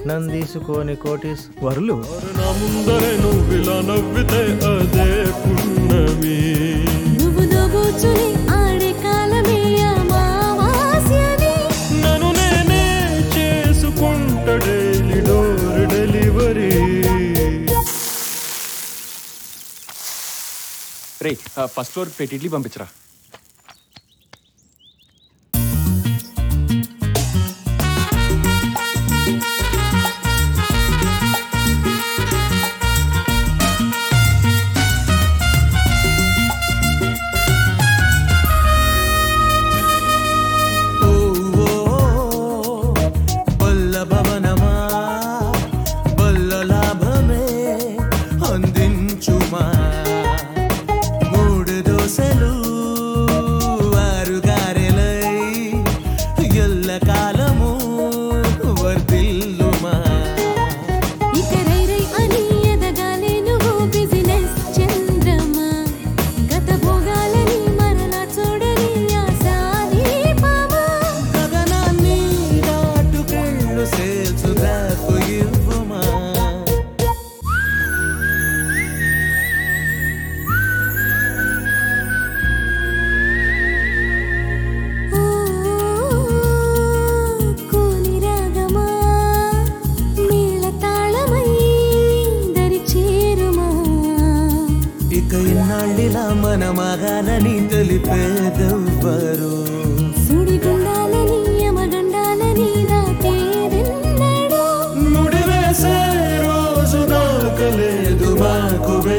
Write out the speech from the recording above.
కట్నం తీసుకొని కోటీశ్వరులు. నా ముందరే నువ్విలా నవ్వితే అదే పుణ్యమి. నువ్వు నవ్వుచుని ఆడే కాలమే అమావాస్యని. నన్ను నేనే చేసుకుంట డైలీ డోర్ డెలివరీ. రే ఫస్ట్ ఫ్లోర్ పెట్టి ఇడ్లీ పంపించరా. ఇన్నాళ్ళిలా మన మగాలని తెలిపేదెవ్వరు. సుడిగుండాలని యమగండాలని దాటేదెన్నడూ. ముడి వేసే రోజు దాకలేదు మాకు.